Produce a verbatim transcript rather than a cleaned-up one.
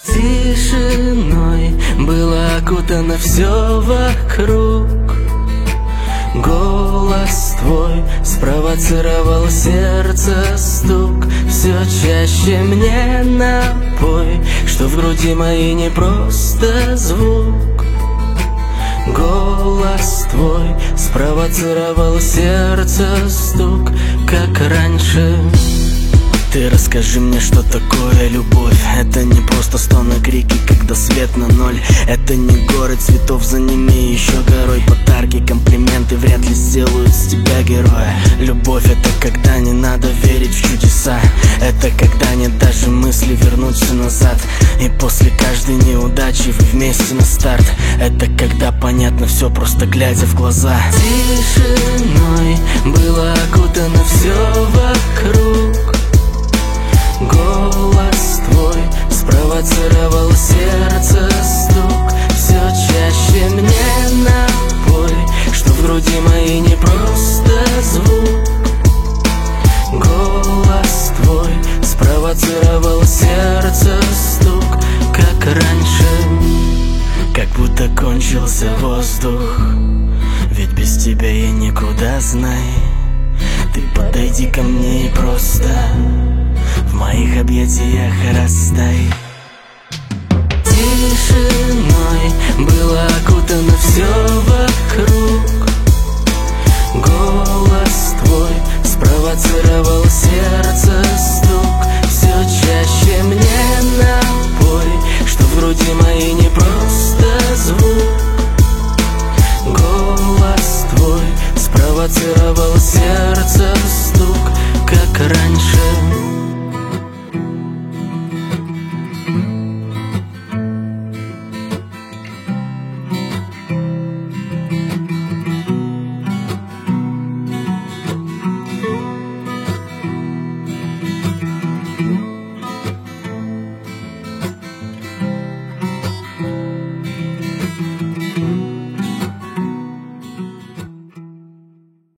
Тишиной было окутано все вокруг. Голос твой спровоцировал сердце стук. Все чаще мне напой, что в груди моей не просто звук. Голос твой спровоцировал сердце стук, как раньше. Ты расскажи мне, что такое любовь. Это не просто стоны, крики, когда свет на ноль. Это не горы цветов, за ними еще горой. Подарки, комплименты вряд ли сделают с тебя героя. Любовь — это когда не надо верить в чудеса. Это когда нет даже мысли вернуться назад. И после каждой неудачи вы вместе на старт. Это когда понятно все, просто глядя в глаза. Тишиной было окутано все вокруг. Голос твой спровоцировал сердце стук. Все чаще мне напой, что в груди моей не просто звук. Голос твой спровоцировал сердце стук, как раньше. Как будто кончился воздух, ведь без тебя я никуда, знай. Ты подойди ко мне и просто в моих объятиях растай. Тишиной было окутано все вокруг. Голос твой спровоцировал сердце.